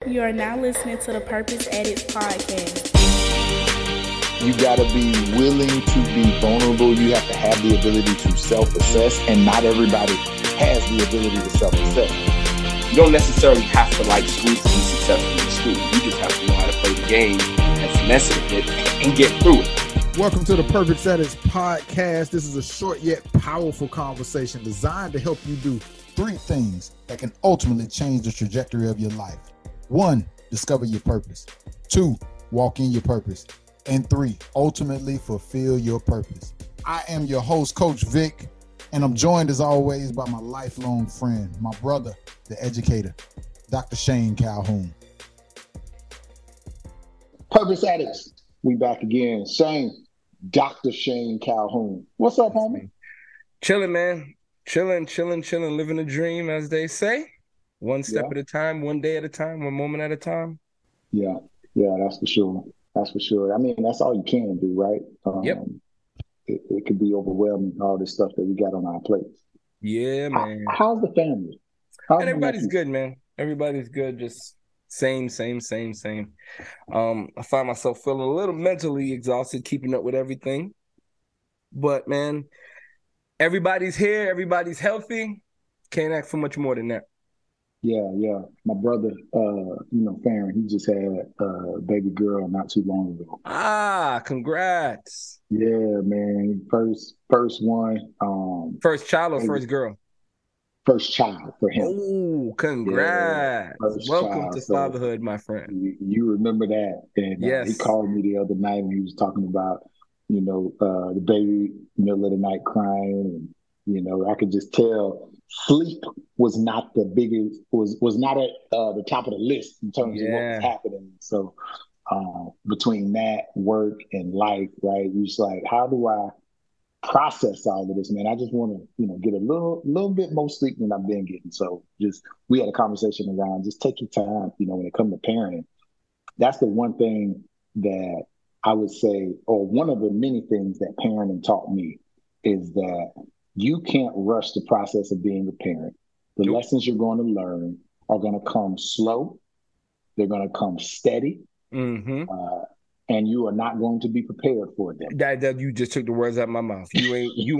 You are now listening to the Purpose Addicts podcast. You got to be willing to be vulnerable. You have to have the ability to self-assess, and not everybody has the ability to self-assess. You don't necessarily have to like school to be successful in school. You just have to know how to play the game and finesse it and get through it. Welcome to the Purpose Addicts podcast. This is a short yet powerful conversation designed to help you do 3 things that can ultimately change the trajectory of your life. 1, discover your purpose. 2, walk in your purpose. And 3, ultimately fulfill your purpose. I am your host, Coach Vic, and I'm joined as always by my lifelong friend, my brother, the educator, Dr. Shane Calhoun. Purpose Addicts, we back again. Shane, Dr. Shane Calhoun. What's up, homie? Chilling, man. Chilling, living a dream, as they say. One step at a time, one day at a time, one moment at a time. Yeah, that's for sure. That's for sure. I mean, that's all you can do, right? Yep. It could be overwhelming, all this stuff that we got on our plates. Yeah, man. How's the family? And everybody's good, man. Everybody's good. Just same. I find myself feeling a little mentally exhausted, keeping up with everything. But, man, everybody's here. Everybody's healthy. Can't ask for much more than that. Yeah. My brother, Farron, he just had a baby girl not too long ago. Congrats. Yeah, man. First one. First child or first girl? First child for him. Oh, congrats. Yeah, welcome to fatherhood, my friend. You remember that. And yes. He called me the other night and he was talking about, the baby middle of the night crying. And, I could just tell sleep was not the biggest, was not at the top of the list in terms of what was happening. So between that, work and life, right, you're just like, how do I process all of this, man? I just want to, get a little bit more sleep than I've been getting. So we had a conversation around just take your time, when it comes to parenting. That's the one thing that I would say, or one of the many things that parenting taught me is that you can't rush the process of being a parent. The lessons you're going to learn are going to come slow. They're going to come steady. Mm-hmm. And you are not going to be prepared for them. That you just took the words out of my mouth. You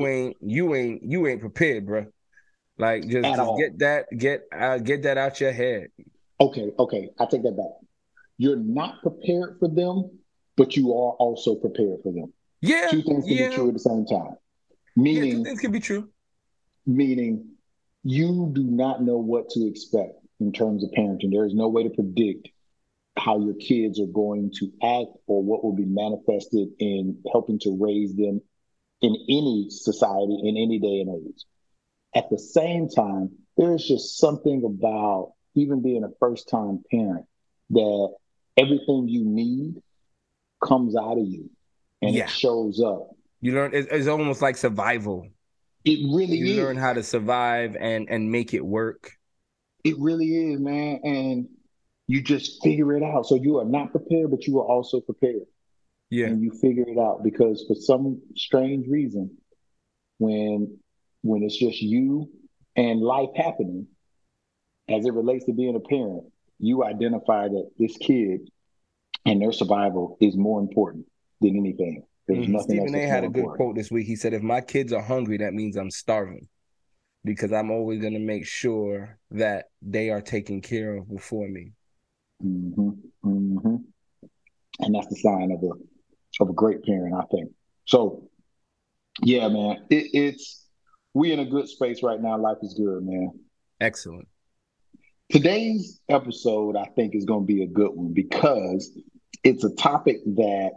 ain't prepared, bro. Like just get that out your head. Okay. I take that back. You're not prepared for them, but you are also prepared for them. Yeah. 2 things can be true at the same time. Meaning, 2 things can be true. Meaning, you do not know what to expect in terms of parenting. There is no way to predict how your kids are going to act or what will be manifested in helping to raise them in any society, in any day and age. At the same time, there's just something about even being a first-time parent that everything you need comes out of you and it shows up. You learn, it's almost like survival. It really is. You learn how to survive and make it work. It really is, man. And you just figure it out. So you are not prepared, but you are also prepared. Yeah. And you figure it out because for some strange reason, when it's just you and life happening, as it relates to being a parent, you identify that this kid and their survival is more important than anything. There's nothing Stephen A. had a good important. quote this week. He said, if my kids are hungry, that means I'm starving because I'm always going to make sure that they are taken care of before me. Mm-hmm. Mm-hmm. And that's the sign of a great parent, I think. So, yeah, man, we in a good space right now. Life is good, man. Excellent. Today's episode, I think, is going to be a good one because it's a topic that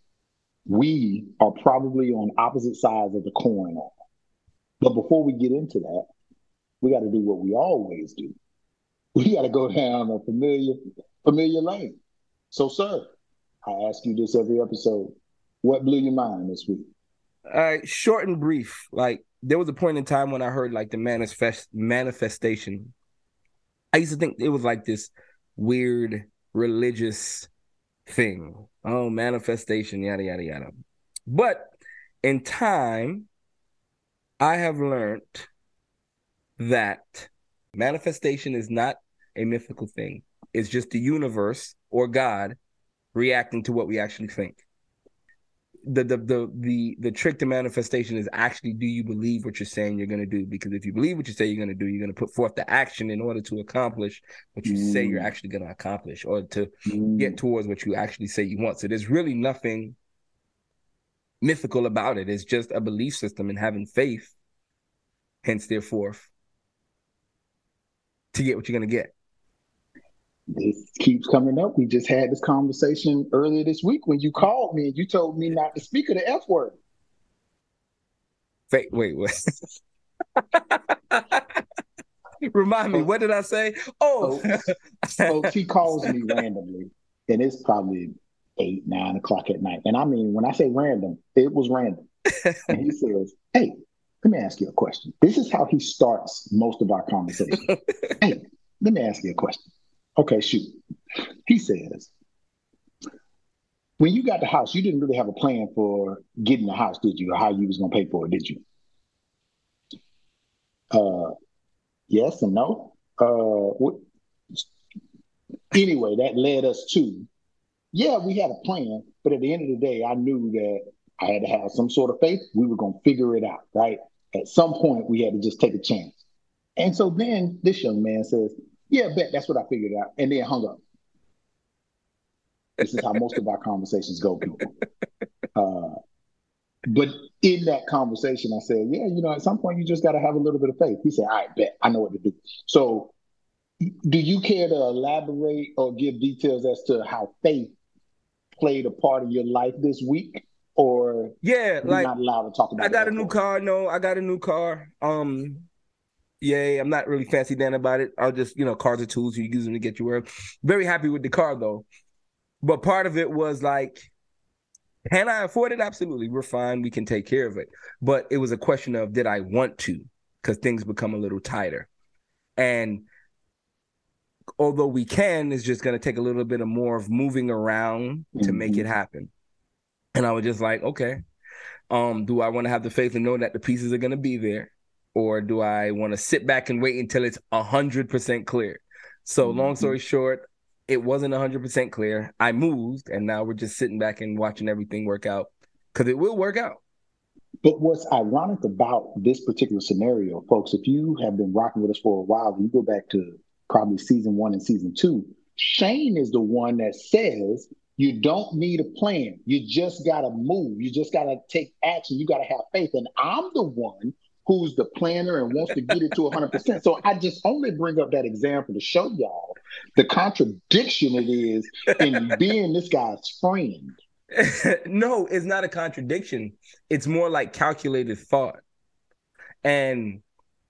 we are probably on opposite sides of the coin on. But before we get into that, we got to do what we always do. We got to go down a familiar lane. So, sir, I ask you this every episode. What blew your mind this week? Short and brief. Like, there was a point in time when I heard, like, the manifestation. I used to think it was, like, this weird religious thing. Oh, manifestation, yada, yada, yada. But in time, I have learned that manifestation is not a mythical thing. It's just the universe or God reacting to what we actually think. The trick to manifestation is actually, do you believe what you're saying you're going to do? Because if you believe what you say you're going to do, you're going to put forth the action in order to accomplish what you say you're actually going to accomplish, or to get towards what you actually say you want. So there's really nothing mythical about it. It's just a belief system and having faith, hence therefore, to get what you're going to get. This keeps coming up. We just had this conversation earlier this week when you called me and you told me not to speak of the F word. Wait. Remind me, what did I say? He calls me randomly, and it's probably 8, 9 o'clock at night. And I mean, when I say random, it was random. And he says, "Hey, let me ask you a question." This is how he starts most of our conversations. "Hey, let me ask you a question." Okay, shoot. He says, "When you got the house, you didn't really have a plan for getting the house, did you? Or how you was going to pay for it, did you?" Yes and no. Anyway, that led us to, yeah, we had a plan, but at the end of the day, I knew that I had to have some sort of faith. We were going to figure it out, right? At some point, we had to just take a chance. And so then this young man says, "Yeah, bet, that's what I figured out," and then hung up. This is how most of our conversations go, people. But in that conversation, I said, "Yeah, at some point you just got to have a little bit of faith." He said, "All right, bet, I know what to do." So do you care to elaborate or give details as to how faith played a part of your life this week? Or yeah, like, not allowed to talk about I got a new car. No, I got a new car. Yeah, I'm not really fancy Dan about it. I'll just, cars are tools. You use them to get you where. Very happy with the car though. But part of it was like, can I afford it? Absolutely. We're fine. We can take care of it. But it was a question of, did I want to? Because things become a little tighter. And although we can, it's just going to take a little bit of more of moving around to make it happen. And I was just like, okay, do I want to have the faith and know that the pieces are going to be there? Or do I want to sit back and wait until it's 100% clear? So long story short, it wasn't 100% clear. I moved, and now we're just sitting back and watching everything work out, because it will work out. But what's ironic about this particular scenario, folks, if you have been rocking with us for a while, you go back to probably season 1 and season 2, Shane is the one that says you don't need a plan. You just got to move. You just got to take action. You got to have faith. And I'm the one who's the planner and wants to get it to 100%. So I just only bring up that example to show y'all the contradiction it is in being this guy's friend. No, it's not a contradiction. It's more like calculated thought. And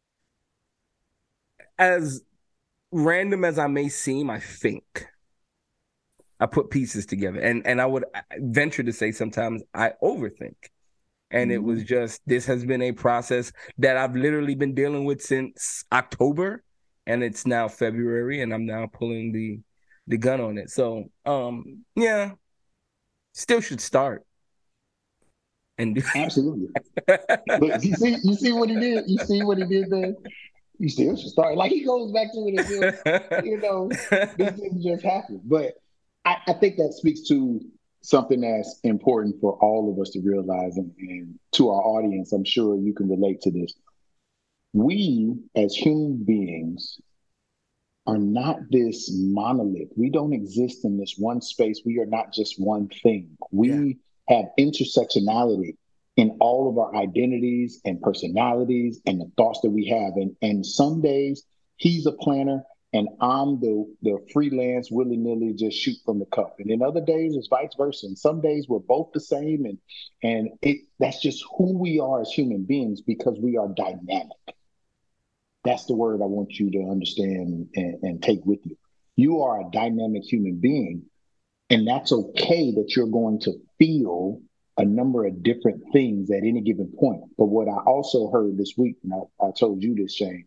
as random as I may seem, I think. I put pieces together. And I would venture to say sometimes I overthink. And it was just, this has been a process that I've literally been dealing with since October, and it's now February, and I'm now pulling the gun on it. So, yeah, still should start. And absolutely. But you see what he did? You see what he did there? You still should start. Like, he goes back to it again. This didn't just happen. But I think that speaks to something that's important for all of us to realize, and to our audience, I'm sure you can relate to this. We, as human beings, are not this monolith. We don't exist in this one space. We are not just one thing. We have intersectionality in all of our identities and personalities and the thoughts that we have. And some days he's a planner and I'm the freelance willy-nilly just shoot from the cup. And then other days it's vice versa. And some days we're both the same. And that's just who we are as human beings, because we are dynamic. That's the word I want you to understand and take with you. You are a dynamic human being, and that's okay that you're going to feel a number of different things at any given point. But what I also heard this week, and I told you this, Shane,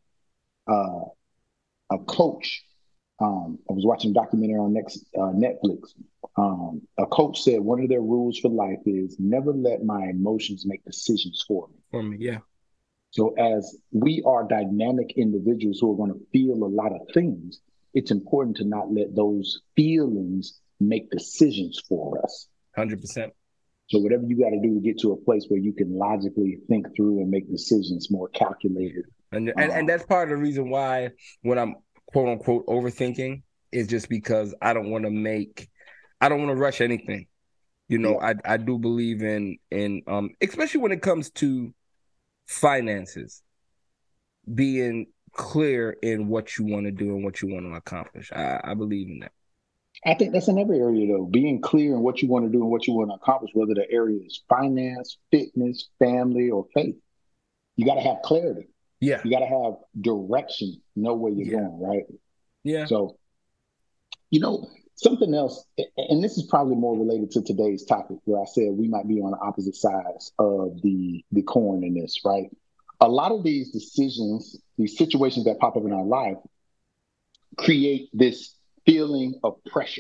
a coach, I was watching a documentary on Netflix. A coach said one of their rules for life is never let my emotions make decisions for me. For me, yeah. So as we are dynamic individuals who are going to feel a lot of things, it's important to not let those feelings make decisions for us. 100%. So whatever you got to do to get to a place where you can logically think through and make decisions more calculated. And that's part of the reason why when I'm quote unquote overthinking is just because I don't want to rush anything. You know, yeah. I do believe in especially when it comes to finances, being clear in what you want to do and what you want to accomplish. I believe in that. I think that's in every area, though. Being clear in what you want to do and what you want to accomplish, whether the area is finance, fitness, family, or faith. You got to have clarity. Yeah. You got to have direction, know where you're going, right? Yeah. So, you know, something else, and this is probably more related to today's topic, where I said we might be on the opposite sides of the coin in this, right? A lot of these decisions, these situations that pop up in our life create this feeling of pressure.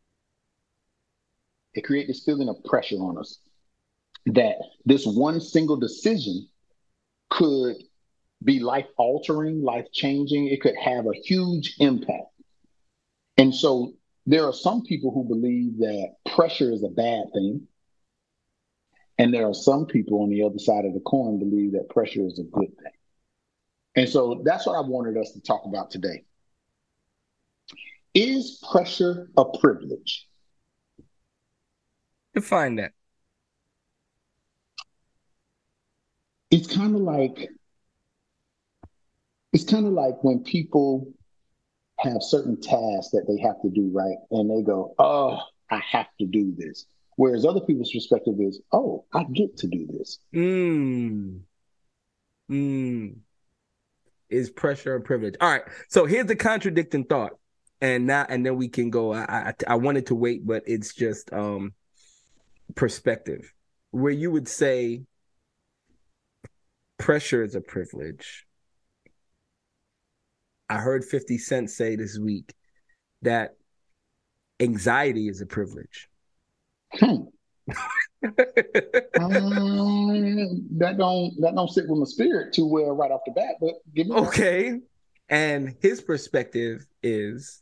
It creates this feeling of pressure on us that this one single decision could be life altering, life changing. It could have a huge impact. And so there are some people who believe that pressure is a bad thing. And there are some people on the other side of the coin believe that pressure is a good thing. And so that's what I wanted us to talk about today. Is pressure a privilege? Define that. It's kind of like when people have certain tasks that they have to do, right? And they go, oh, I have to do this. Whereas other people's perspective is, oh, I get to do this. Is pressure a privilege? All right. So here's the contradicting thought. And then we can go. I wanted to wait, but it's just perspective. Where you would say pressure is a privilege. I heard 50 Cent say this week that anxiety is a privilege. That don't sit with my spirit too well right off the bat, but give me okay. And his perspective is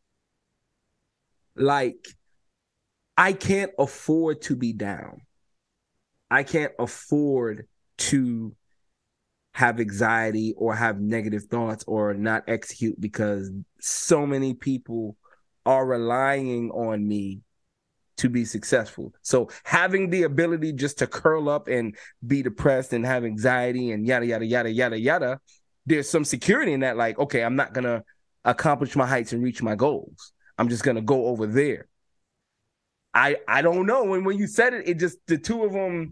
like, I can't afford to be down. I can't afford to have anxiety or have negative thoughts or not execute because so many people are relying on me to be successful. So having the ability just to curl up and be depressed and have anxiety and yada, yada, yada, yada, yada, there's some security in that. Like, okay, I'm not going to accomplish my heights and reach my goals. I'm just going to go over there. I don't know. When you said it, it just, the two of them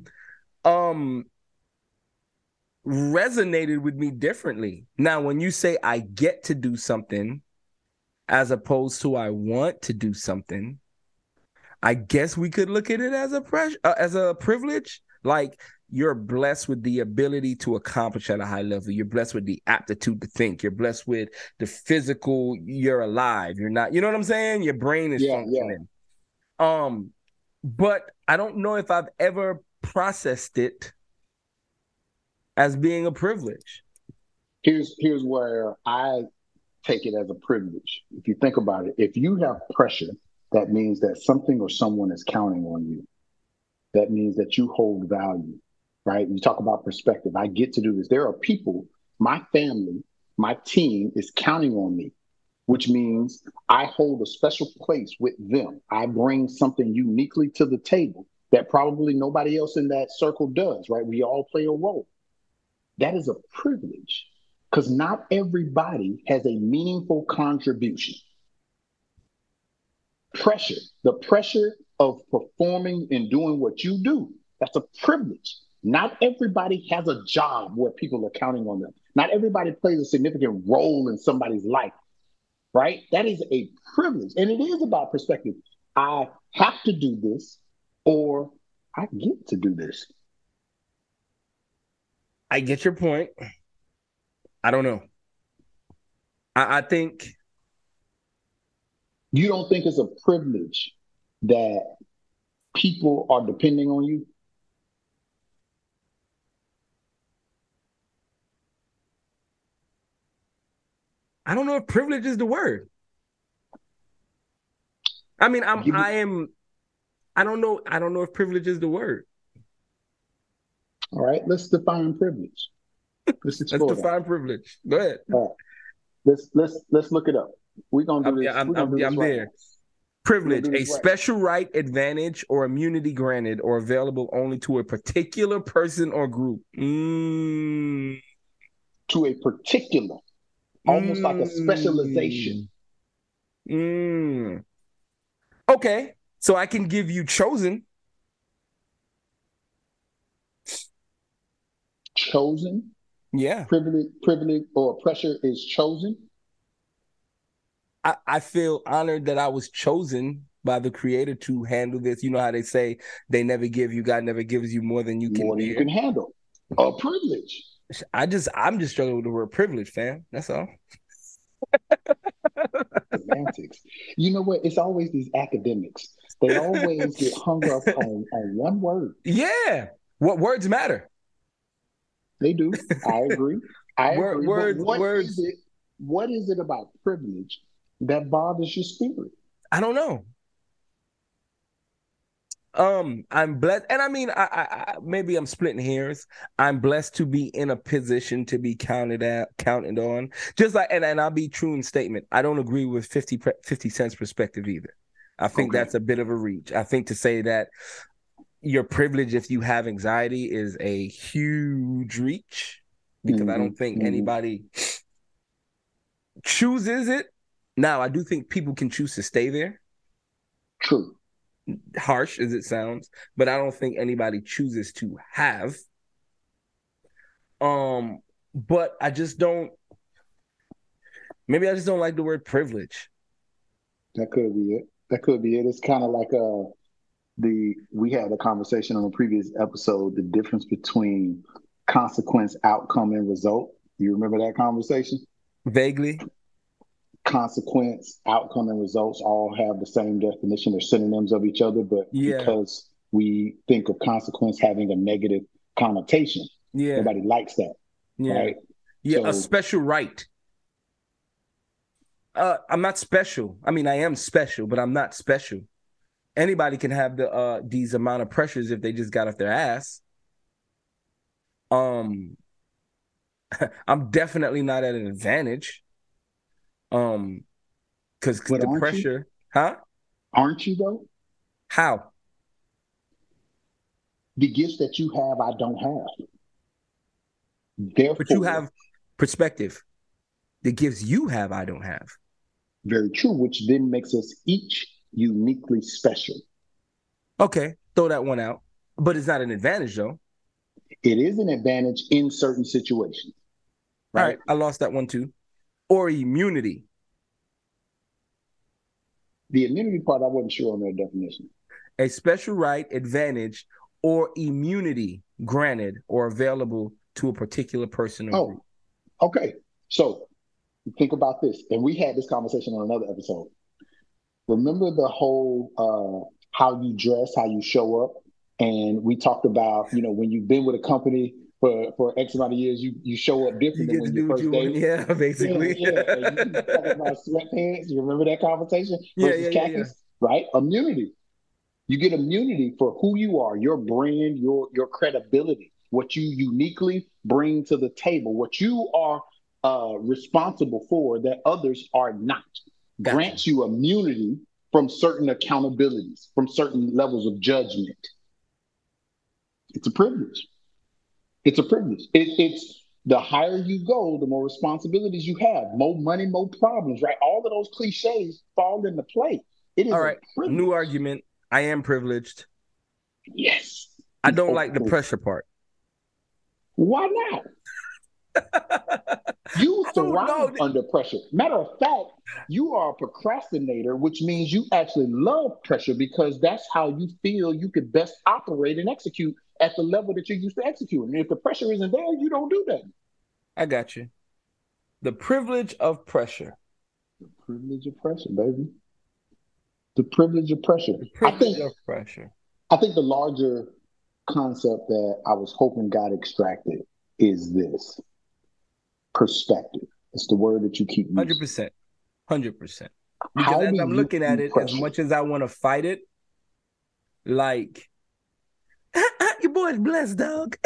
resonated with me differently. Now, when you say I get to do something as opposed to I want to do something, I guess we could look at it as a privilege. Like, you're blessed with the ability to accomplish at a high level. You're blessed with the aptitude to think. You're blessed with the physical. You're alive. You're not, you know what I'm saying? Your brain is functioning. Yeah. But I don't know if I've ever processed it as being a privilege. Here's where I take it as a privilege. If you think about it, if you have pressure, that means that something or someone is counting on you. That means that you hold value, right? You talk about perspective. I get to do this. There are people, my family, my team is counting on me, which means I hold a special place with them. I bring something uniquely to the table that probably nobody else in that circle does, right? We all play a role. That is a privilege because not everybody has a meaningful contribution. Pressure, the pressure of performing and doing what you do, that's a privilege. Not everybody has a job where people are counting on them. Not everybody plays a significant role in somebody's life, right? That is a privilege. And it is about perspective. I have to do this or I get to do this. I get your point. I don't know. I think. You don't think it's a privilege that people are depending on you? I don't know if privilege is the word. I mean, I don't know. I don't know if privilege is the word. All right, let's define privilege. Let's explore define privilege. Go ahead. All right. Let's look it up. We're gonna do this. I'm there. Privilege, a special right, advantage, or immunity granted or available only to a particular person or group. To a particular, almost like a specialization. Okay, so I can give you chosen. Chosen? Yeah. Privilege or pressure is chosen? I feel honored that I was chosen by the Creator to handle this. You know how they say they never give you, God never gives you more than you can bear. You can handle. A privilege. I'm just struggling with the word privilege, fam. That's all. Semantics. You know what? It's always these academics. They always get hung up on one word. Yeah. What words matter? They do. I agree. Words. What is it about privilege that bothers your spirit? I don't know. I'm blessed, and I mean, I maybe I'm splitting hairs. I'm blessed to be in a position to be counted on. Just like, and I'll be true in statement. I don't agree with 50 Cent's perspective either. I think that's a bit of a reach. I think to say that your privilege, if you have anxiety, is a huge reach, because I don't think anybody chooses it. Now, I do think people can choose to stay there. True. Harsh as it sounds, but I don't think anybody chooses to have. But I just don't. Maybe I just don't like the word privilege. That could be it. It's kind of like we had a conversation on a previous episode, the difference between consequence, outcome, and result. You remember that conversation? Vaguely. Consequence, outcome, and results all have the same definition. They're synonyms of each other, but because we think of consequence having a negative connotation, nobody likes that. Right? Yeah, so, a special right. I'm not special. I mean, I am special, but I'm not special. Anybody can have these amount of pressures if they just got off their ass. I'm definitely not at an advantage. Because the pressure, Aren't you though? How? The gifts that you have, I don't have. Therefore, but you have perspective. The gifts you have, I don't have. Very true, which then makes us each uniquely special. Okay, throw that one out. But it's not an advantage, though. It is an advantage in certain situations. Right? All right, I lost that one too. Or immunity. The immunity part, I wasn't sure on their definition. A special right, advantage, or immunity granted or available to a particular person or group. Okay. So think about this. And we had this conversation on another episode. Remember the whole how you dress, how you show up? And we talked about, when you've been with a company for X amount of years, you show up different than when you first dated. Yeah, basically. Yeah. And you talking about sweatpants. You remember that conversation? Versus khakis, right? Immunity. You get immunity for who you are, your brand, your credibility, what you uniquely bring to the table, what you are responsible for that others are not. Gotcha. Grants you immunity from certain accountabilities, from certain levels of judgment. It's a privilege. It's a privilege. It's the higher you go, the more responsibilities you have, more money, more problems, right? All of those cliches fall into play. It is all right. New argument. I am privileged. Yes. I don't like the pressure part. Why not? You thrive under pressure. Matter of fact, you are a procrastinator, which means you actually love pressure because that's how you feel you could best operate and execute at the level that you're used to executing. And if the pressure isn't there, you don't do that. I got you. The privilege of pressure. The privilege of pressure, baby. The privilege of pressure. I think the larger concept that I was hoping God extracted is this. Perspective. It's the word that you keep using. 100%. Because How as do I'm you looking at view it, as pressure? much as I want to fight it, like your boy's blessed, dog.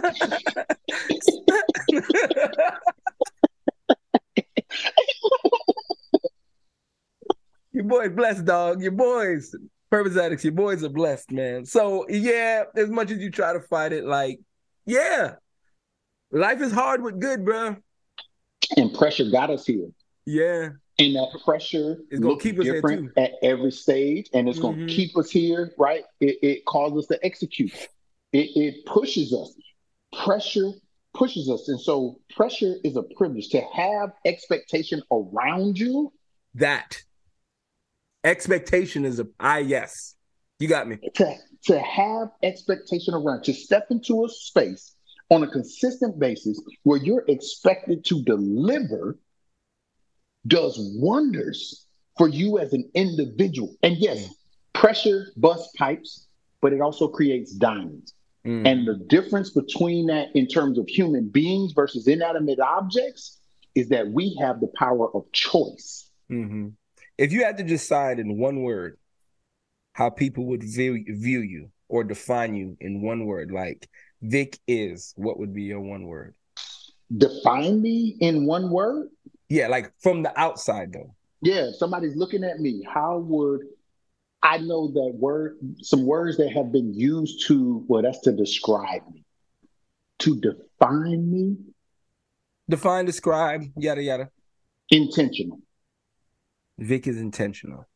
Your boy's blessed, dog. Your boys, Purpose Addicts, your boys are blessed, man. So yeah, as much as you try to fight it, like, yeah, life is hard with good, bro. And pressure got us here. Yeah. And that pressure It's gonna looks keep us here different too. at every stage, and it's going to Mhm. keep us here, right? It causes us to execute. It pushes us. Pressure pushes us. And so pressure is a privilege. To have expectation around you, That expectation is yes. You got me. to have expectation around, to step into a space on a consistent basis where you're expected to deliver does wonders for you as an individual. And yes, pressure busts pipes, but it also creates diamonds. And the difference between that in terms of human beings versus inanimate objects is that we have the power of choice. Mm-hmm. If you had to decide in one word how people would view you or define you in one word, like Vic is, what would be your one word? Define me in one word? Yeah, like from the outside though. Yeah, if somebody's looking at me, how would I know that word? Some words that have been used to, well, that's to describe me. To define me? Define, describe, yada, yada. Intentional. Vic is intentional.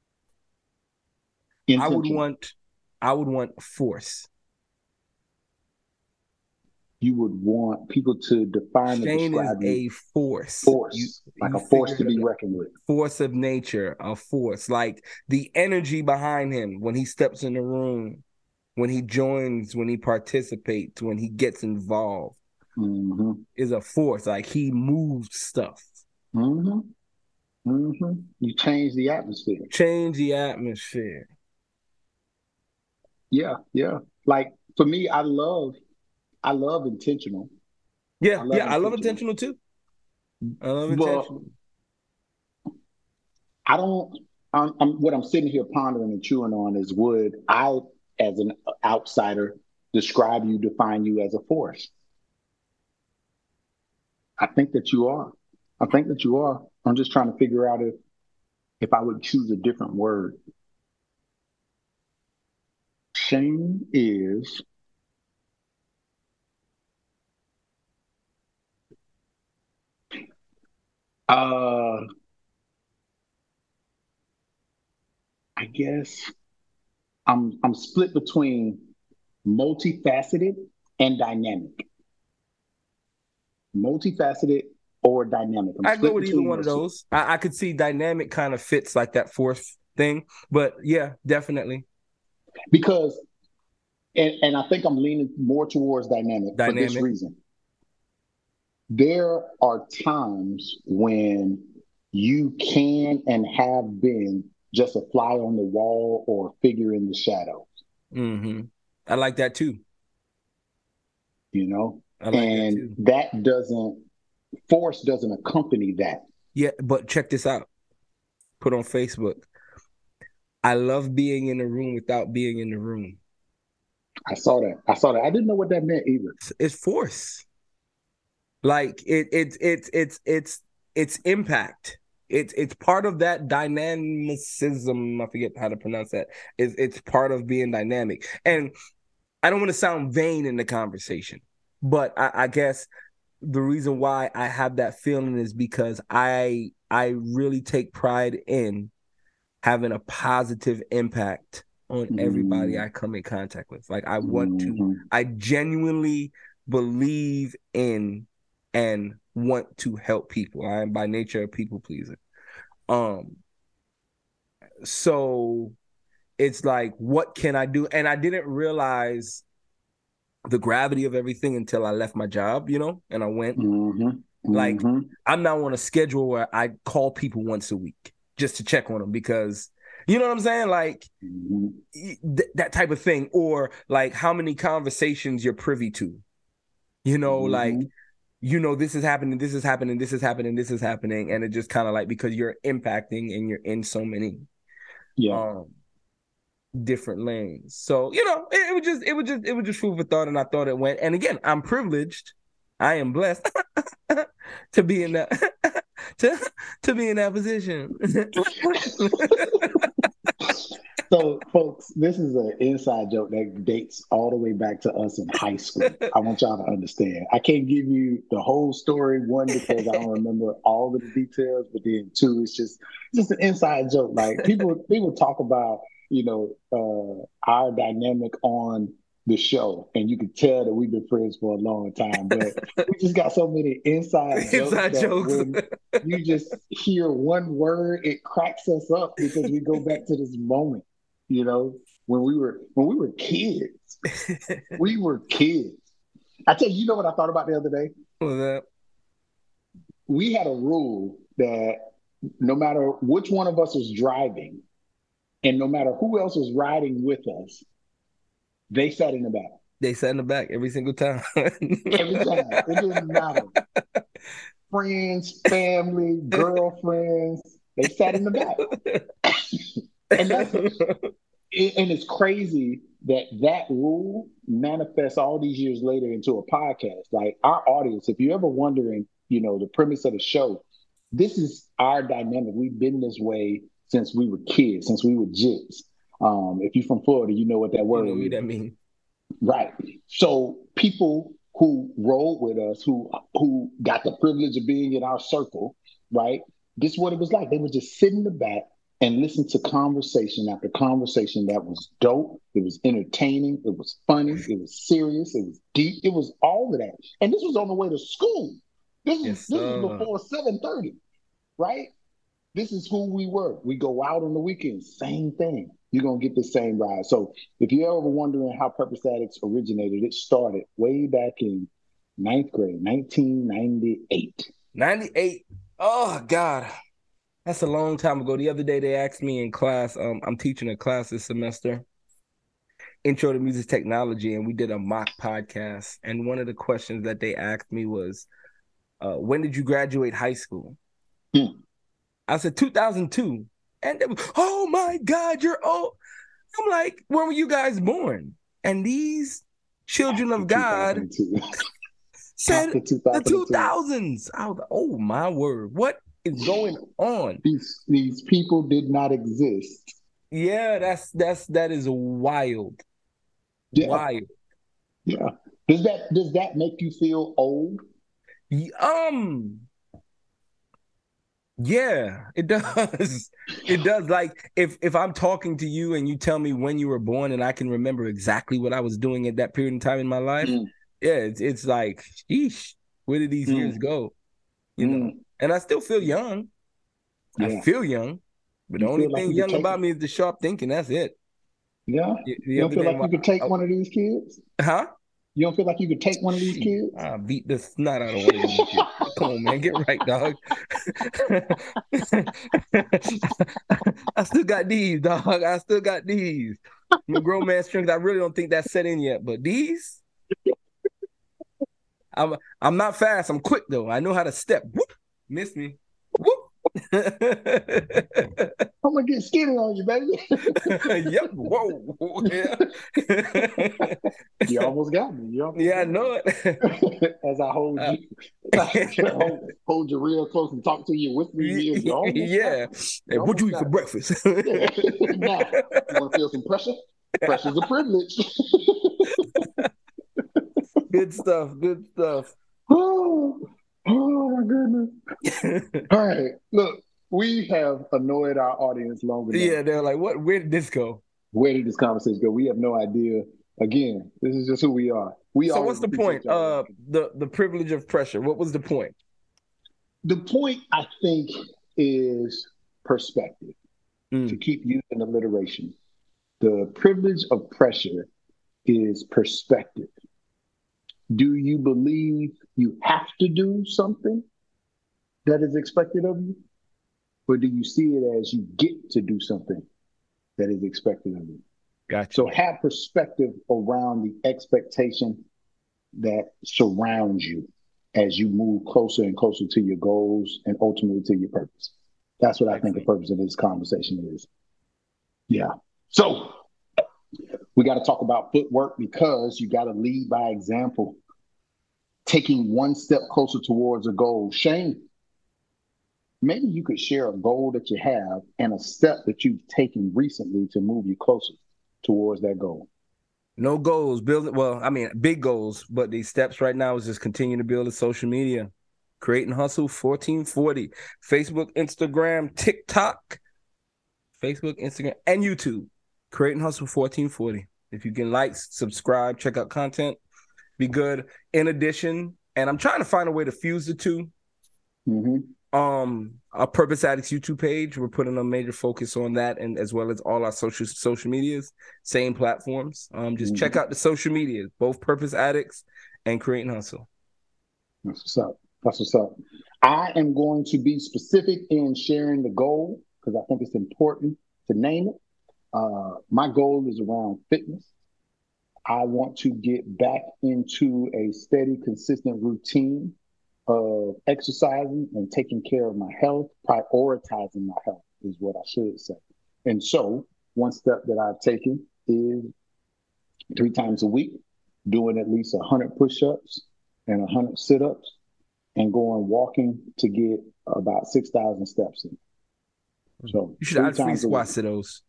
Intentional. I would want force. You would want people to define and Shane describe is you. a force. Like a force to be reckoned with. Force of nature, a force. Like the energy behind him when he steps in the room, when he joins, when he participates, when he gets involved, is a force. Like he moves stuff. You change the atmosphere. Change the atmosphere. Yeah. Like for me, I love intentional. Yeah, I love intentional too. I love intentional. I don't. What I'm sitting here pondering and chewing on is: would I, as an outsider, describe you, define you as a force? I think that you are. I'm just trying to figure out if I would choose a different word. Shane is. I guess I'm split between multifaceted and dynamic. Multifaceted or dynamic. I go with either one of those. I could see dynamic kind of fits like that fourth thing, but yeah, definitely. Because, and I think I'm leaning more towards dynamic for this reason. There are times when you can and have been just a fly on the wall or a figure in the shadows. I like that too. You know? I like that force doesn't accompany that. Yeah, but check this out. Put on Facebook. I love being in the room without being in the room. I saw that. I didn't know what that meant either. It's force. Like it's impact. It's part of that dynamicism. I forget how to pronounce that. It's part of being dynamic. And I don't want to sound vain in the conversation, but I guess the reason why I have that feeling is because I really take pride in having a positive impact on everybody I come in contact with. Like I genuinely believe in and want to help people. I am by nature a people pleaser. So it's like, what can I do? And I didn't realize the gravity of everything until I left my job, and I went. Like, I'm now on a schedule where I call people once a week just to check on them because, you know what I'm saying? Like, that type of thing. Or like how many conversations you're privy to, like you know, this is happening, this is happening, this is happening, this is happening. And it just kind of like, because you're impacting and you're in so many different lanes. So, you know, it was just food for thought, and I thought it went. And again, I'm privileged. I am blessed to be in that to be in that position. So, folks, this is an inside joke that dates all the way back to us in high school. I want y'all to understand. I can't give you the whole story, one, because I don't remember all of the details, but then two, it's just an inside joke. Like people talk about, you know, our dynamic on the show, and you can tell that we've been friends for a long time, but we just got so many inside jokes. When you just hear one word, it cracks us up because we go back to this moment, you know, when we were kids. We were kids. I tell you, you know what I thought about the other day? What was that? We had a rule that no matter which one of us was driving, and no matter who else was riding with us, they sat in the back. They sat in the back every single time. Every time. It didn't matter. Friends, family, girlfriends, they sat in the back. And it's crazy that rule manifests all these years later into a podcast. Like our audience, if you're ever wondering, you know, the premise of the show, this is our dynamic. We've been this way since we were kids, since we were jits. If you're from Florida, you know what that word is. What that mean? Right. So people who rolled with us, who got the privilege of being in our circle, right? This is what it was like. They would just sit in the back and listen to conversation after conversation that was dope. It was entertaining. It was funny. It was serious. It was deep. It was all of that. And this was on the way to school. This is before 7:30, right? This is who we were. We go out on the weekends, same thing. You're going to get the same ride. So if you're ever wondering how Purpose Addicts originated, it started way back in 9th grade, 1998. 98. Oh, God. That's a long time ago. The other day they asked me in class, I'm teaching a class this semester, Intro to Music Technology, and we did a mock podcast. And one of the questions that they asked me was, when did you graduate high school? I said 2002. And they were, oh my God, you're old. I'm like, when were you guys born? And these children of God said the 2000s. I was like, oh my word, what is going on? These people did not exist. Yeah, that is wild. Yeah. Wild. Yeah. Does that make you feel old? Yeah, it does. It does. Like if I'm talking to you and you tell me when you were born and I can remember exactly what I was doing at that period in time in my life, yeah, it's like, sheesh, where did these years go? You know, and I still feel young. Yeah. I feel young, but the only thing young about me is the sharp thinking. That's it. Yeah. You don't feel like you could take one of these kids? Huh? You don't feel like you could take one of these kids? I beat the snot out of one of these kids. Come on, man. Get right, dog. I still got these, dog. I still got these. I'm a grown man strength. I really don't think that's set in yet. But these, I'm not fast. I'm quick, though. I know how to step. Whoop. Miss me. Whoop. I'm gonna get skinny on you, baby. Yep. Whoa. Yeah. You almost got me. I know it. As I hold you real close and talk to you, whisper in your ear. Yeah. Hey, what'd you eat for breakfast? Yeah. Now, you want to feel some pressure? Pressure's a privilege. Good stuff. Good stuff. Oh my goodness. All right. Look, we have annoyed our audience long enough. Yeah, they're like, what? Where did this go? Where did this conversation go? We have no idea. Again, this is just who we are. So what's the point? The privilege of pressure. What was the point? The point, I think, is perspective. To keep using alliteration. The privilege of pressure is perspective. Do you believe you have to do something that is expected of you? Or do you see it as you get to do something that is expected of you? Gotcha. So have perspective around the expectation that surrounds you. as you move closer and closer to your goals and ultimately to your purpose. That's what I think the purpose of this conversation is. Yeah. So we got to talk about footwork because you got to lead by example, taking one step closer towards a goal. Shane, maybe you could share a goal that you have and a step that you've taken recently to move you closer towards that goal. No goals, big goals, but the steps right now is just continue to build a social media. Create and Hustle 1440. Facebook, Instagram, TikTok. Facebook, Instagram, and YouTube. Create and Hustle 1440. If you can like, subscribe, check out content, be good. In addition, and I'm trying to find a way to fuse the two. Mm-hmm. Our Purpose Addicts YouTube page, we're putting a major focus on that, and as well as all our social medias, same platforms. Just check out the social media, both Purpose Addicts and Create and Hustle. That's what's up. That's what's up. I am going to be specific in sharing the goal because I think it's important to name it. My goal is around fitness. I want to get back into a steady, consistent routine of exercising and taking care of my health, prioritizing my health is what I should say. And so one step that I've taken is 3 times a week, doing at least 100 push-ups and 100 sit-ups and going walking to get about 6,000 steps in. So you should add free squats to those.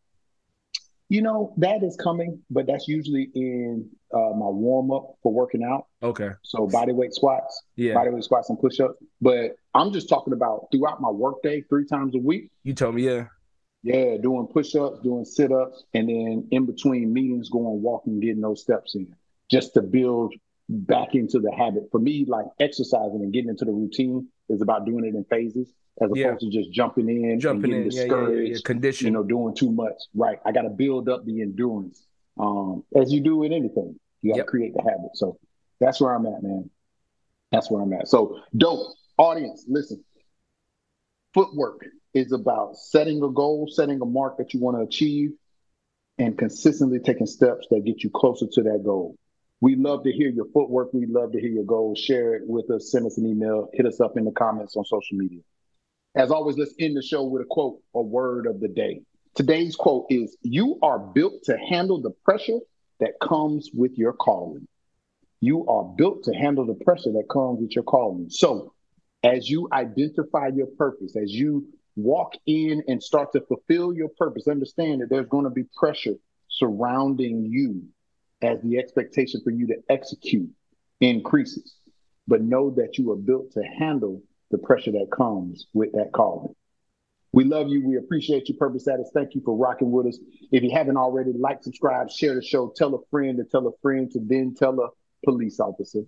You know, that is coming, but that's usually in my warm-up for working out. Okay. So bodyweight squats, yeah, bodyweight squats and push-ups. But I'm just talking about throughout my workday, 3 times a week. You told me, yeah. Yeah, doing push-ups, doing sit-ups, and then in between meetings, going walking, getting those steps in, just to build back into the habit. For me, like exercising and getting into the routine is about doing it in phases, as opposed to just jumping in and getting discouraged, condition. You know, doing too much. Right. I got to build up the endurance. As you do in anything, you got to create the habit. So that's where I'm at, man. That's where I'm at. So dope. Audience, listen. Footwork is about setting a goal, setting a mark that you want to achieve, and consistently taking steps that get you closer to that goal. We love to hear your footwork. We love to hear your goals. Share it with us. Send us an email. Hit us up in the comments on social media. As always, let's end the show with a quote, a word of the day. Today's quote is, "You are built to handle the pressure that comes with your calling." You are built to handle the pressure that comes with your calling. So as you identify your purpose, as you walk in and start to fulfill your purpose, understand that there's going to be pressure surrounding you as the expectation for you to execute increases. But know that you are built to handle the pressure that comes with that calling. We love you. We appreciate you, Purpose Addicts. Thank you for rocking with us. If you haven't already, like, subscribe, share the show, tell a friend to then tell a police officer,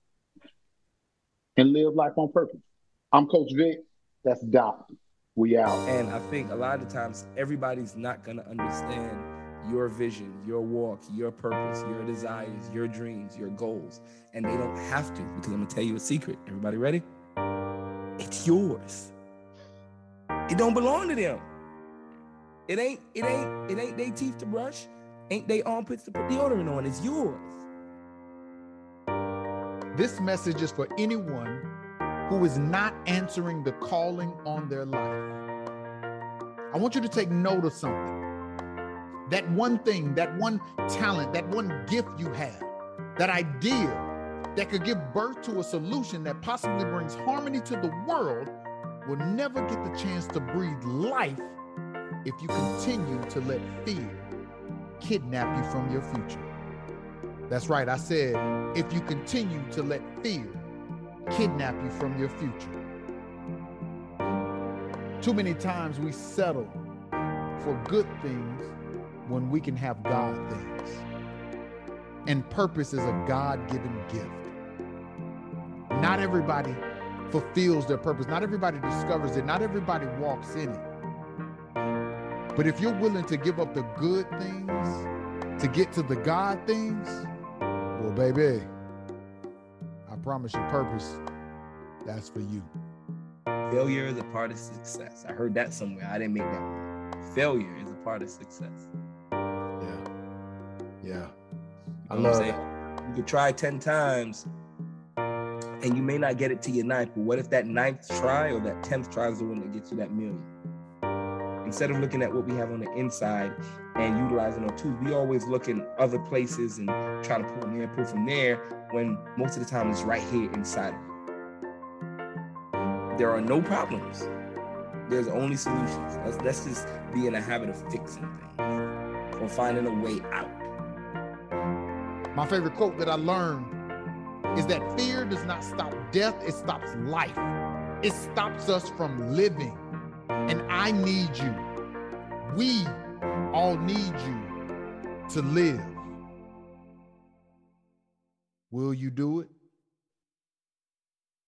and live life on purpose. I'm Coach Vic. That's Doc. We out. And I think a lot of the times everybody's not going to understand your vision, your walk, your purpose, your desires, your dreams, your goals. And they don't have to, because I'm going to tell you a secret. Everybody ready? It's yours. It don't belong to them. It ain't they teeth to brush. Ain't they armpits to put deodorant on. It's yours. This message is for anyone who is not answering the calling on their life. I want you to take note of something. That one thing, that one talent, that one gift you have, that idea that could give birth to a solution that possibly brings harmony to the world will never get the chance to breathe life if you continue to let fear kidnap you from your future. That's right, I said, if you continue to let fear kidnap you from your future. Too many times we settle for good things when we can have God things. And purpose is a God-given gift. Not everybody fulfills their purpose. Not everybody discovers it. Not everybody walks in it. But if you're willing to give up the good things to get to the God things, well, baby, I promise you purpose, that's for you. Failure is a part of success. I heard that somewhere. I didn't make that one. Failure is a part of success. Yeah. I love that. You could try 10 times. And you may not get it to your 9th, but what if that 9th try or that 10th try is the one that gets you that million? Instead of looking at what we have on the inside and utilizing our tools, we always look in other places and try to pull from here, pull from there, when most of the time it's right here inside of you. There are no problems. There's only solutions. Let's just be in a habit of fixing things or finding a way out. My favorite quote that I learned is that fear does not stop death, it stops life. It stops us from living. And I need you. We all need you to live. Will you do it?